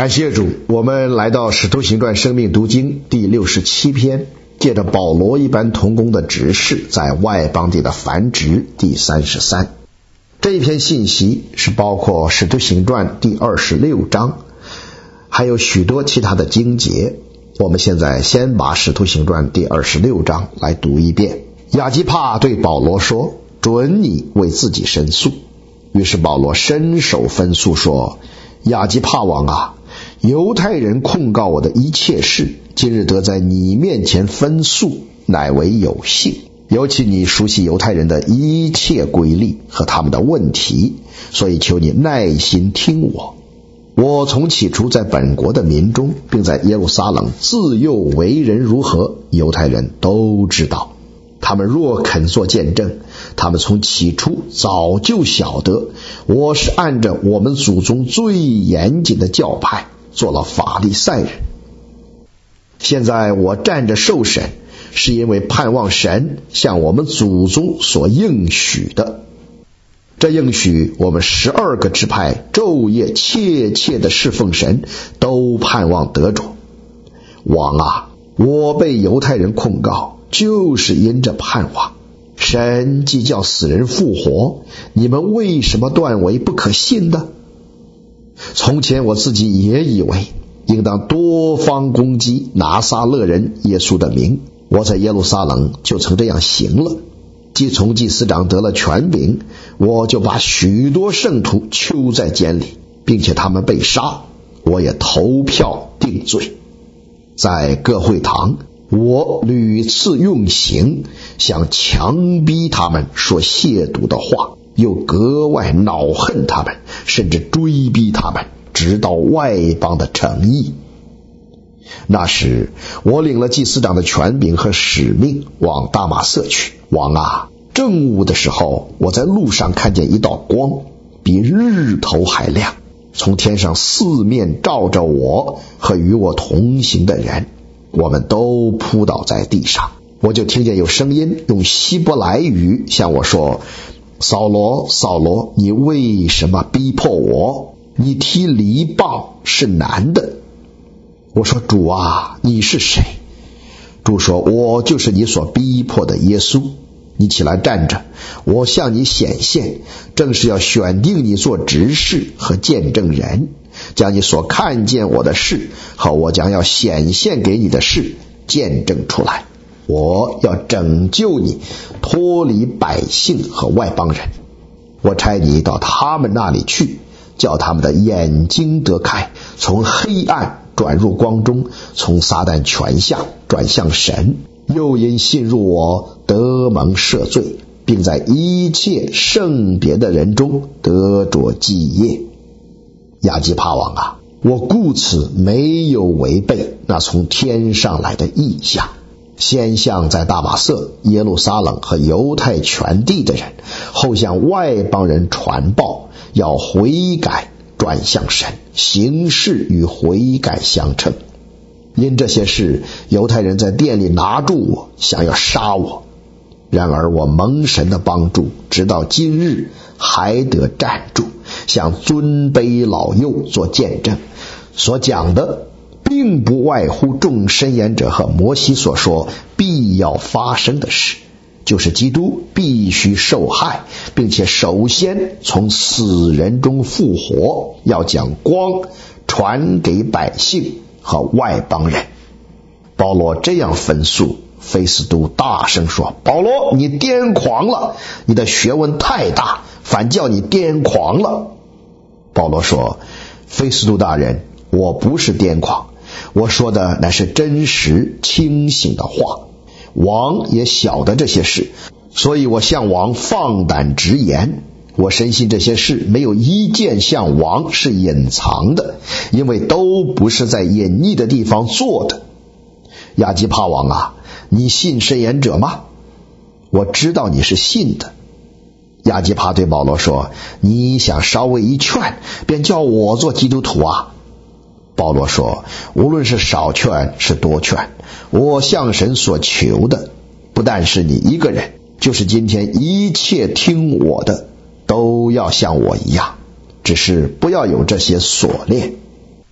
感谢主，我们来到使徒行传生命读经第67篇，借着保罗一般同工的执事在外邦地的繁殖第33。这一篇信息是包括使徒行传第26章，还有许多其他的经节。我们现在先把使徒行传第26章来读一遍。亚基帕对保罗说，准你为自己申诉。于是保罗伸手分诉说，亚基帕王啊，犹太人控告我的一切事，今日得在你面前分诉，乃为有幸。尤其你熟悉犹太人的一切规例和他们的问题，所以求你耐心听我。我从起初在本国的民中，并在耶路撒冷自幼为人如何，犹太人都知道。他们若肯做见证，他们从起初早就晓得，我是按着我们祖宗最严谨的教派做了法利赛人。现在我站着受审，是因为盼望神向我们祖宗所应许的。这应许我们12个支派昼夜切切的侍奉神，都盼望得着。王啊，我被犹太人控告，就是因着盼望。神既叫死人复活，你们为什么断为不可信的？从前我自己也以为应当多方攻击拿撒勒人耶稣的名，我在耶路撒冷就曾这样行了。既从祭司长得了权柄，我就把许多圣徒囚在监里，并且他们被杀，我也投票定罪。在各会堂，我屡次用刑，想强逼他们说亵渎的话，又格外恼恨他们，甚至追逼他们，直到外邦的城邑。那时我领了祭司长的权柄和使命，往大马色去。王啊，正午的时候，我在路上看见一道光，比日头还亮，从天上四面照着我和与我同行的人，我们都扑倒在地上。我就听见有声音用希伯来语向我说，扫罗，扫罗，你为什么逼迫我？你踢篱笆是难的。我说，主啊，你是谁？主说，我就是你所逼迫的耶稣。你起来站着，我向你显现，正是要选定你做执事和见证人，将你所看见我的事和我将要显现给你的事见证出来。我要拯救你，脱离百姓和外邦人。我差你到他们那里去，叫他们的眼睛得开，从黑暗转入光中，从撒旦权下转向神，又因信入我得蒙赦罪，并在一切圣别的人中得着基业。亚基帕王啊，我故此没有违背那从天上来的异象，先向在大马色、耶路撒冷和犹太全地的人，后向外邦人传报，要悔改转向神，行事与悔改相称。因这些事，犹太人在殿里拿住我，想要杀我。然而我蒙神的帮助，直到今日还得站住，向尊卑老幼做见证。所讲的并不外乎众申言者和摩西所说必要发生的事，就是基督必须受害，并且首先从死人中复活，要将光传给百姓和外邦人。保罗这样分诉，菲斯都大声说，保罗，你癫狂了，你的学问太大，反叫你癫狂了。保罗说，菲斯都大人，我不是癫狂，我说的乃是真实清醒的话。王也晓得这些事，所以我向王放胆直言。我深信这些事没有一件向王是隐藏的，因为都不是在隐匿的地方做的。亚基帕王啊，你信申言者吗？我知道你是信的。亚基帕对保罗说，你想稍微一劝，便叫我做基督徒啊？保罗说，无论是少劝是多劝，我向神所求的不但是你一个人，就是今天一切听我的都要像我一样，只是不要有这些锁链。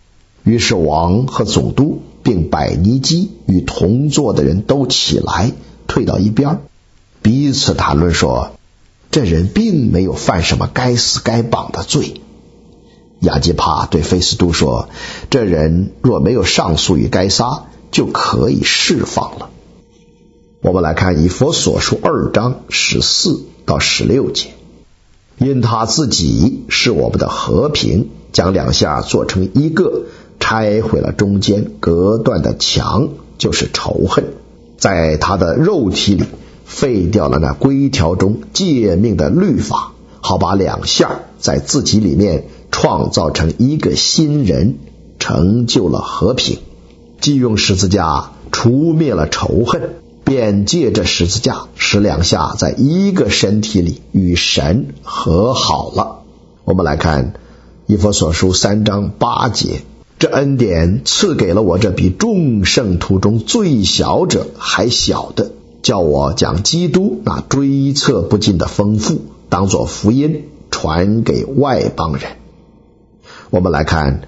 于是王和总督并百尼基与同坐的人都起来，退到一边，彼此谈论说，这人并没有犯什么该死该绑的罪。亚基帕对菲斯都说，这人若没有上诉于该撒，就可以释放了。我们来看以弗所书2章14到16节。因他自己是我们的和平，将两下做成一个，拆毁了中间隔断的墙，就是仇恨，在他的肉体里废掉了那规条中诫命的律法，好把两下在自己里面创造成一个新人，成就了和平。既用十字架除灭了仇恨，便借着十字架使两下在一个身体里与神和好了。我们来看以弗所书3章8节，这恩典赐给了我这比众圣徒中最小者还小的，叫我将基督那追测不尽的丰富当作福音传给外邦人。我们来看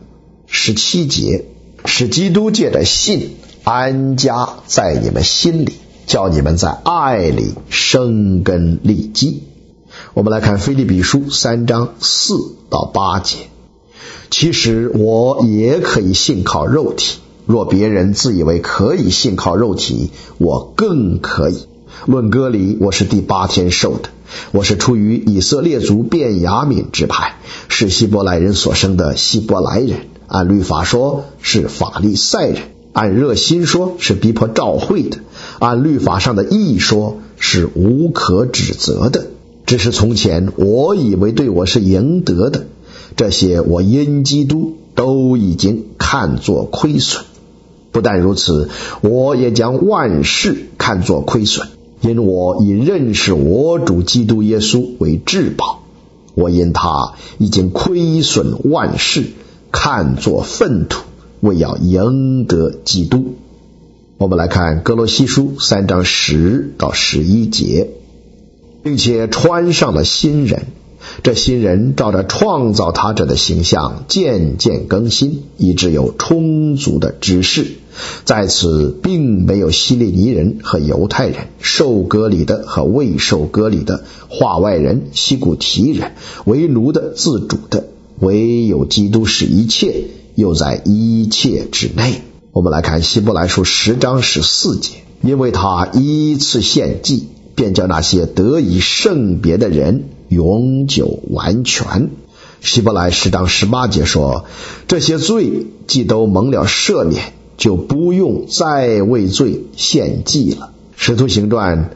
17节，使基督借着信安家在你们心里，叫你们在爱里生根立基。我们来看腓立比书3章4到8节，其实我也可以信靠肉体，若别人自以为可以信靠肉体，我更可以。论割礼，我是第8天受的，我是出于以色列族便雅悯支派，是希伯来人所生的希伯来人，按律法说是法利赛人，按热心说是逼迫召会的，按律法上的义说是无可指责的。只是从前我以为对我是赢得的，这些我因基督都已经看作亏损。不但如此，我也将万事看作亏损，因我以认识我主基督耶稣为至宝。我因他已经亏损万事，看作粪土，为要赢得基督。我们来看哥罗西书3章10到11节，并且穿上了新人，这新人照着创造他者的形象渐渐更新，以致有充足的知识。在此并没有希利尼人和犹太人，受割礼的和未受割礼的，化外人、西古提人，为奴的、自主的，唯有基督是一切，又在一切之内。我们来看希伯来书10章14节，因为他依次献祭，便叫那些得以圣别的人永久完全。希伯来10章18节说，这些罪既都蒙了赦免，就不用再为罪献祭了。使徒行传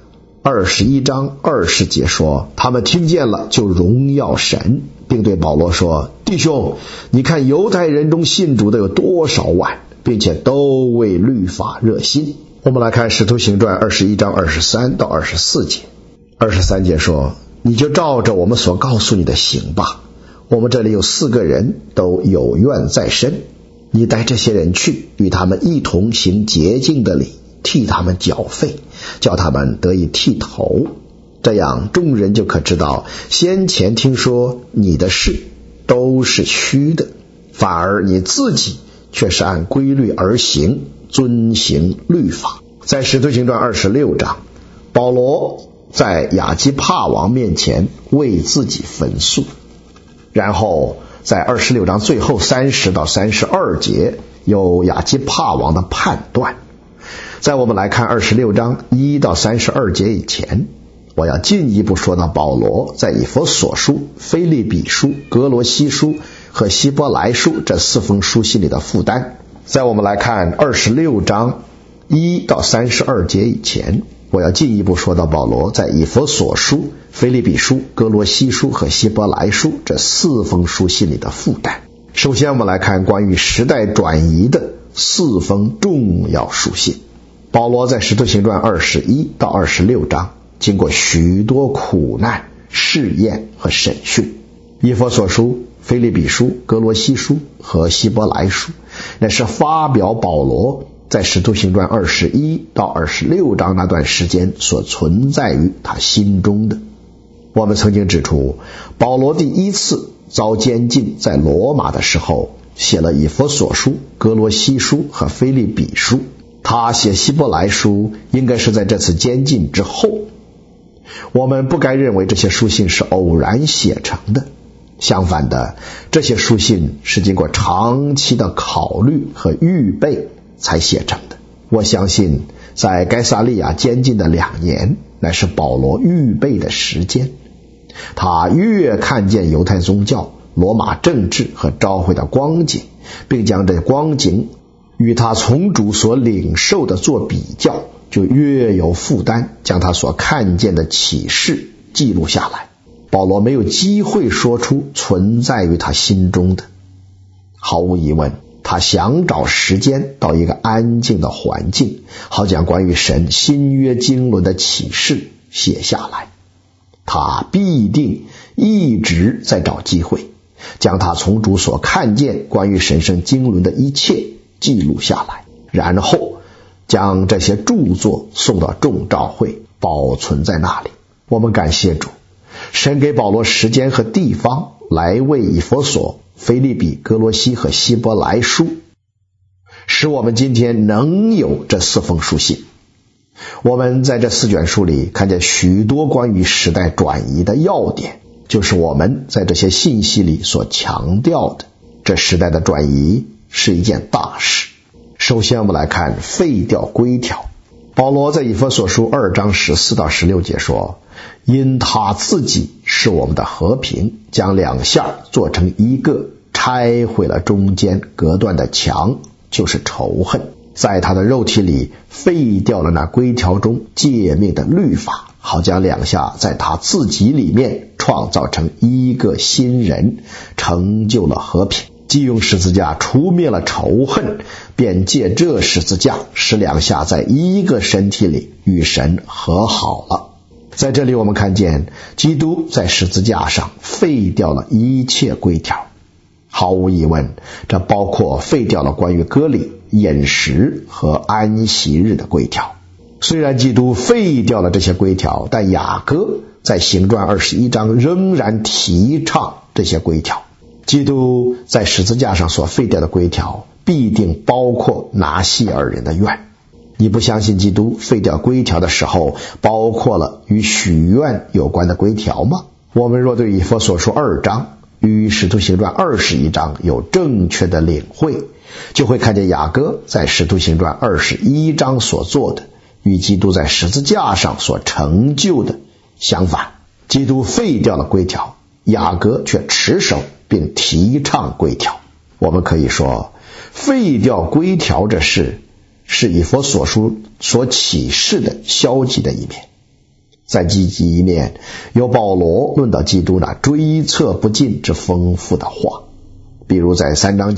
21章20节说，他们听见了就荣耀神，并对保罗说，弟兄，你看犹太人中信主的有多少万，并且都为律法热心。我们来看使徒行传21章23到24节。23节说，你就照着我们所告诉你的行吧。我们这里有4个人都有怨在身，你带这些人去，与他们一同行洁净的礼，替他们缴费，叫他们得以剃头。这样众人就可知道，先前听说你的事都是虚的，反而你自己却是按规律而行，遵行律法。在使徒行传26章，保罗在亚基帕王面前为自己焚诉，然后在26章最后30到32节有亚基帕王的判断。在我们来看26章1到32节以前，我要进一步说到保罗在以弗所书、腓立比书、哥罗西书和希伯来书这4封书信里的负担。在我们来看26章1到32节以前，我要进一步说到保罗在以弗所书、腓立比书、哥罗西书和希伯来书这4封书信里的负担。首先我们来看关于时代转移的4封重要书信。保罗在使徒行传21到26章经过许多苦难、试验和审讯。以弗所书、腓立比书、哥罗西书和希伯来书，那是发表保罗在使徒行传21到26章那段时间所存在于他心中的。我们曾经指出，保罗第一次遭监禁在罗马的时候， 写了以弗所书、哥罗西书和腓立比书，他写希伯来书应该是在这次监禁之后。我们不该认为这些书信是偶然写成的，相反的，这些书信是经过长期的考虑和预备才写成的。我相信在该撒利亚监禁的2年乃是保罗预备的时间。他越看见犹太宗教、罗马政治和召会的光景，并将这光景与他从主所领受的做比较，就越有负担将他所看见的启示记录下来。保罗没有机会说出存在于他心中的。毫无疑问，他想找时间到一个安静的环境，好将关于神新约经纶的启示写下来。他必定一直在找机会，将他从主所看见关于神圣经纶的一切记录下来，然后将这些著作送到众召会，保存在那里。我们感谢主，神给保罗时间和地方来为以弗所、腓立比、哥罗西和希伯来书，使我们今天能有这4封书信。我们在这4卷书里看见许多关于时代转移的要点，就是我们在这些信息里所强调的。这时代的转移是一件大事。首先我们来看废掉规条。保罗在以弗所书2章14到16节说，因他自己是我们的和平，将2下做成一个，拆毁了中间隔断的墙，就是仇恨，在他的肉体里废掉了那规条中诫命的律法，好将2下在他自己里面创造成一个新人，成就了和平。既用十字架除灭了仇恨，便借这十字架使2下在一个身体里与神和好了。在这里我们看见基督在十字架上废掉了一切规条。毫无疑问，这包括废掉了关于割礼、饮食和安息日的规条。虽然基督废掉了这些规条，但雅各在行传21章仍然提倡这些规条。基督在十字架上所废掉的规条，必定包括拿细耳人的愿。你不相信基督废掉规条的时候，包括了与许愿有关的规条吗？我们若对以弗所书2章与使徒行传21章有正确的领会，就会看见雅各在使徒行传21章所做的，与基督在十字架上所成就的相反。基督废掉了规条，雅各却持守并提倡规条。我们可以说，废掉规条这事是以弗所书所启示的消极的一面。在积极一面，有保罗论到基督那追测不尽之丰富的话，例如在3章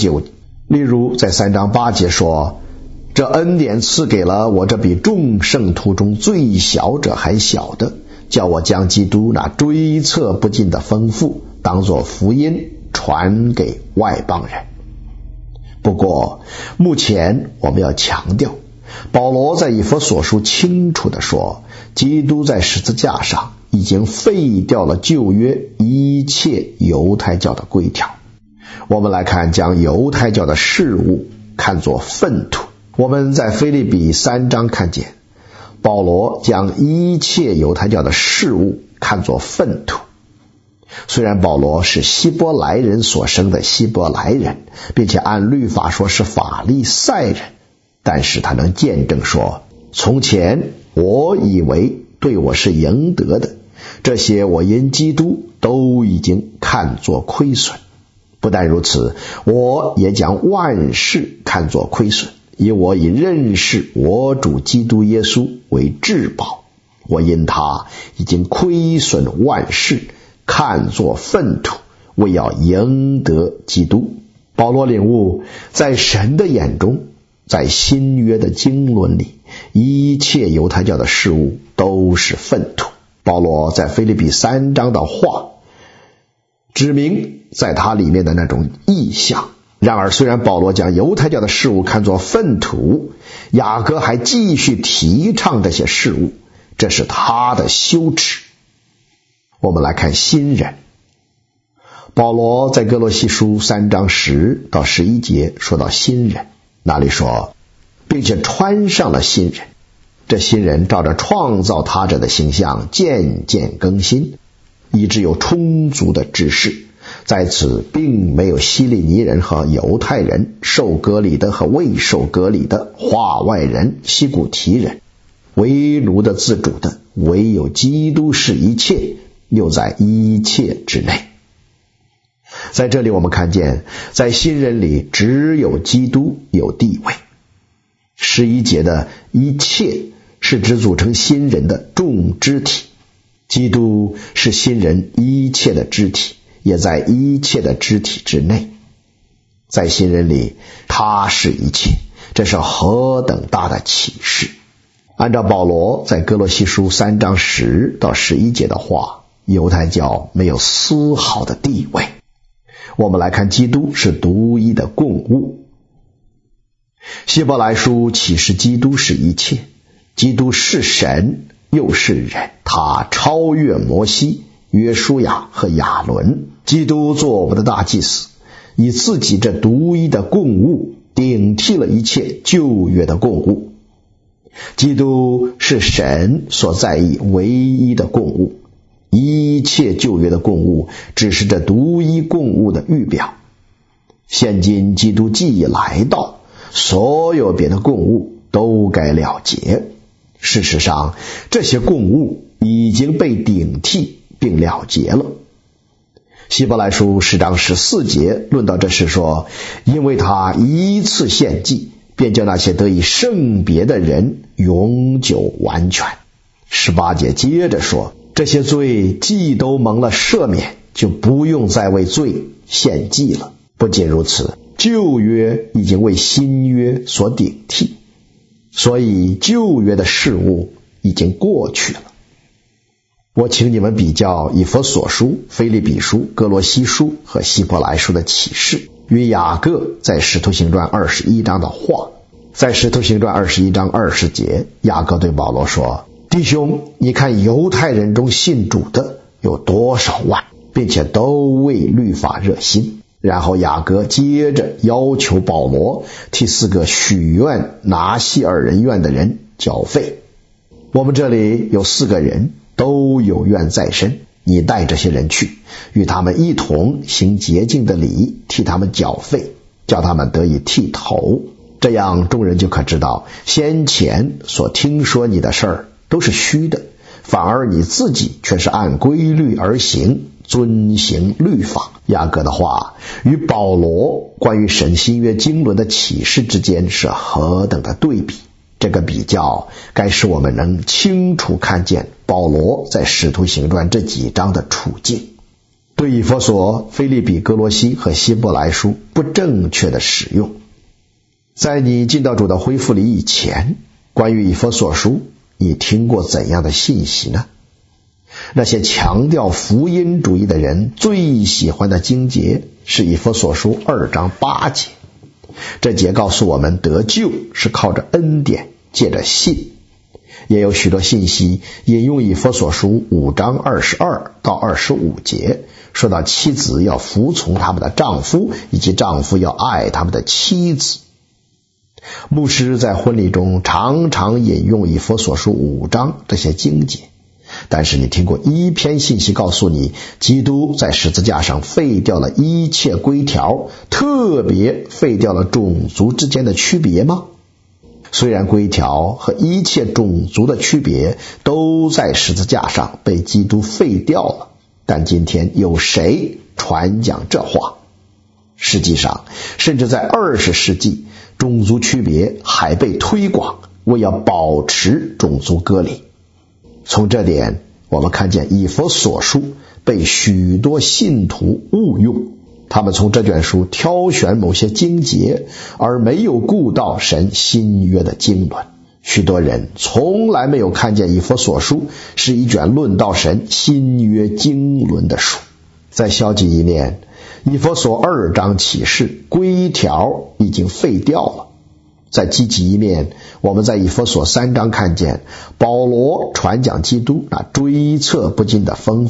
8节说，这恩典赐给了我这比众圣徒中最小者还小的，叫我将基督那追测不尽的丰富当作福音传给外邦人。不过目前我们要强调，保罗在以弗所书清楚地说，基督在十字架上已经废掉了旧约一切犹太教的规条。我们来看将犹太教的事物看作粪土。我们在腓立比3章看见保罗将一切犹太教的事物看作粪土。虽然保罗是希伯来人所生的希伯来人，并且按律法说是法利赛人，但是他能见证说，从前我以为对我是赢得的，这些我因基督都已经看作亏损。不但如此，我也将万事看作亏损，因我以认识我主基督耶稣为至宝。我因他已经亏损万事，看作粪土，为要赢得基督。保罗领悟，在神的眼中，在新约的经纶里，一切犹太教的事物都是粪土。保罗在腓立比3章的话指明在他里面的那种意象。然而虽然保罗将犹太教的事物看作粪土，雅各还继续提倡这些事物，这是他的羞耻。我们来看新人。 保罗在哥罗西书3章10到11节说到新人，那里说，并且穿上了新人，这新人照着创造他者的形象渐渐更新，以致有充足的知识。在此并没有希利尼人和犹太人，受割礼的和未受割礼的，化外人、西古提人，为奴的自主的，唯有基督是一切，又在一切之内。在这里我们看见，在新人里只有基督有地位。11节的一切是指组成新人的众肢体，基督是新人一切的肢体，也在一切的肢体之内。在新人里他是一切，这是何等大的启示。按照保罗在哥罗西书3章10到11节的话，犹太教没有丝毫的地位。我们来看基督是独一的供物。希伯来书启示基督是一切，基督是神又是人，他超越摩西、约书亚和亚伦。基督做我们的大祭司，以自己这独一的供物顶替了一切旧约的供物。基督是神所在意唯一的供物，一切旧约的供物只是这独一供物的预表。现今基督既已来到，所有别的供物都该了结。事实上，这些供物已经被顶替并了结了。希伯来书10章14节论到这事说，因为他一次献祭，便叫那些得以圣别的人永久完全。18节接着说，这些罪既都蒙了赦免，就不用再为罪献祭了。不仅如此，旧约已经为新约所顶替，所以旧约的事物已经过去了。我请你们比较以弗所书、腓立比书、哥罗西书和希伯来书的启示与雅各在使徒行传21章的话。在使徒行传21章20节，雅各对保罗说，弟兄，你看犹太人中信主的有多少万，并且都为律法热心。然后雅各接着要求保罗替4个许愿拿细尔人愿的人缴费。我们这里有4个人都有愿在身，你带这些人去，与他们一同行洁净的礼，替他们缴费，叫他们得以剃头。这样众人就可知道，先前所听说你的事儿都是虚的，反而你自己却是按规律而行，遵行律法。雅各的话与保罗关于神新约经纶的启示之间是何等的对比。这个比较该使我们能清楚看见保罗在使徒行传这几章的处境，对以弗所、腓立比、哥罗西和希伯来书不正确的使用。在你进到主的恢复里以前，关于以弗所书你听过怎样的信息呢？那些强调福音主义的人最喜欢的经节是以弗所书2章8节，这节告诉我们得救是靠着恩典，借着信。也有许多信息引用以弗所书5章22到25节，说到妻子要服从他们的丈夫，以及丈夫要爱他们的妻子。牧师在婚礼中常常引用以弗所书5章这些经节，但是你听过一篇信息告诉你，基督在十字架上废掉了一切规条，特别废掉了种族之间的区别吗？虽然规条和一切种族的区别都在十字架上被基督废掉了，但今天有谁传讲这话？实际上，甚至在20世纪，种族区别还被推广，为要保持种族割礼。从这点我们看见以弗所书被许多信徒误用，他们从这卷书挑选某些经节，而没有顾到神新约的经纶。许多人从来没有看见以弗所书是一卷论到神新约经纶的书。在消极一面，以弗所2章启示规条已经废掉了。在积极一面，我们在以弗所3章看见保罗传讲基督那追测不尽的丰富，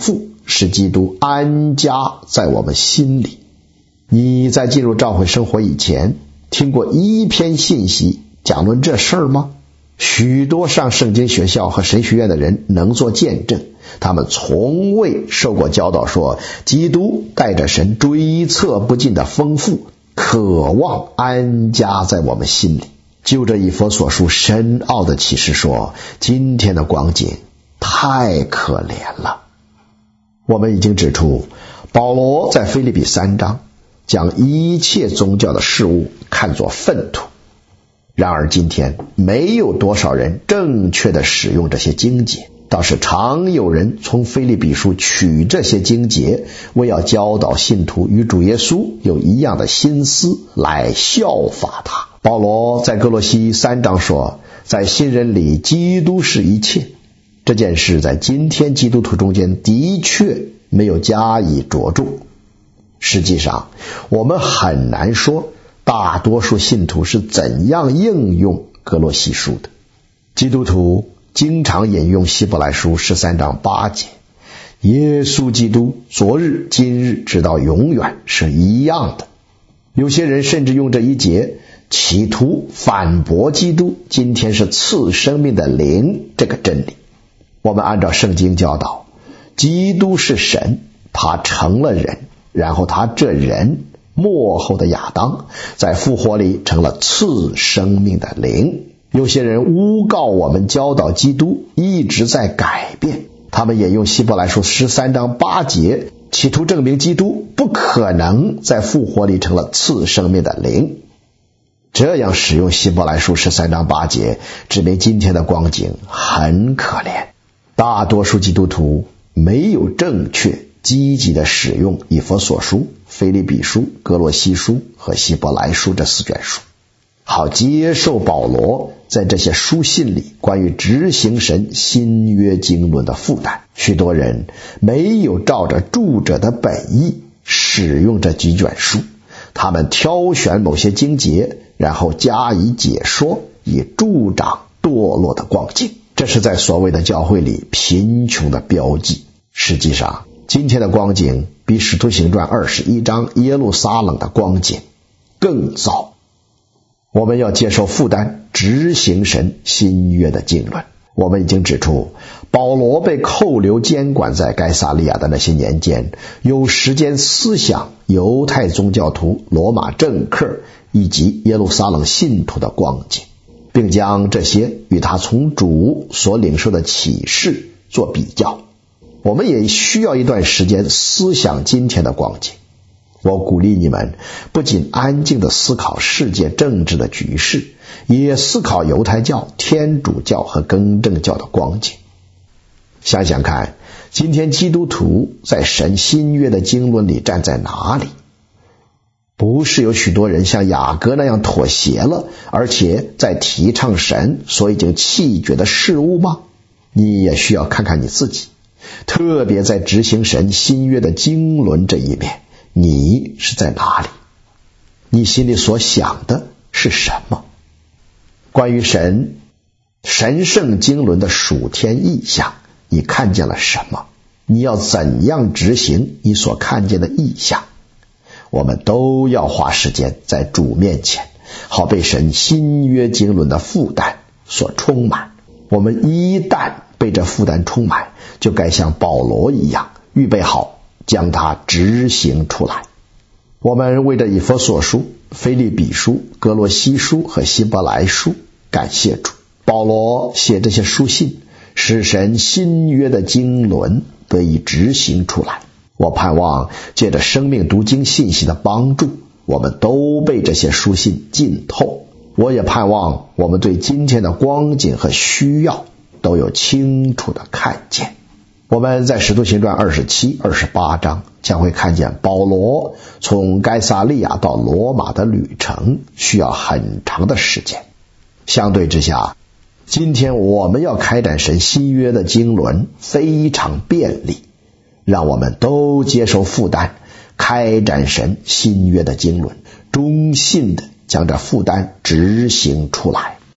使基督安家在我们心里。你在进入教会生活以前，听过一篇信息讲论这事儿吗？许多上圣经学校和神学院的人能做见证，他们从未受过教导说，基督带着神追测不尽的丰富，渴望安家在我们心里。就这以弗所书深奥的启示说，今天的光景太可怜了。我们已经指出，保罗在腓立比3章将一切宗教的事物看作粪土。然而今天没有多少人正确的使用这些经节，倒是常有人从腓立比书取这些经节，为要教导信徒与主耶稣有一样的心思，来效法他。保罗在哥罗西3章说，在新人里基督是一切。这件事在今天基督徒中间的确没有加以着重。实际上我们很难说大多数信徒是怎样应用哥罗西书的。基督徒经常引用希伯来书13章8节，耶稣基督昨日今日直到永远是一样的。有些人甚至用这一节企图反驳基督今天是赐生命的灵这个真理。我们按照圣经教导，基督是神，他成了人，然后他这人末后的亚当在复活里成了赐生命的灵。有些人诬告我们教导基督一直在改变，他们引用希伯来书13章8节，企图证明基督不可能在复活里成了赐生命的灵。这样使用希伯来书13章8节，指明今天的光景很可怜。大多数基督徒没有正确积极的使用以弗所书、腓立比书、哥罗西书和希伯来书这4卷书，好接受保罗在这些书信里关于执行神新约经纶的负担。许多人没有照着著者的本意使用这几卷书，他们挑选某些经节，然后加以解说，以助长堕落的光景。这是在所谓的教会里贫穷的标记。实际上今天的光景比使徒行传21章耶路撒冷的光景更糟。我们要接受负担，执行神新约的经纶。我们已经指出，保罗被扣留监管在该撒利亚的那些年间，有时间思想犹太宗教徒、罗马政客以及耶路撒冷信徒的光景，并将这些与他从主所领受的启示做比较。我们也需要一段时间思想今天的光景。我鼓励你们不仅安静地思考世界政治的局势，也思考犹太教、天主教和更正教的光景。想想看，今天基督徒在神新约的经纶里站在哪里？不是有许多人像雅各那样妥协了，而且在提倡神所已经弃绝的事物吗？你也需要看看你自己，特别在执行神新约的经纶这一面，你是在哪里？你心里所想的是什么？关于神圣经纶的属天意象，你看见了什么？你要怎样执行你所看见的意象？我们都要花时间在主面前，好被神新约经纶的负担所充满。我们一旦被这负担充满，就该像保罗一样，预备好将它执行出来。我们为着以弗所书、腓立比书、哥罗西书和希伯来书感谢主。保罗写这些书信，使神新约的经纶得以执行出来。我盼望借着生命读经信息的帮助，我们都被这些书信浸透。我也盼望我们对今天的光景和需要都有清楚的看见。我们在使徒行传27、28章将会看见保罗从该撒利亚到罗马的旅程需要很长的时间。相对之下，今天我们要开展神新约的经纶非常便利，让我们都接受负担，开展神新约的经纶，忠信的将这负担执行出来。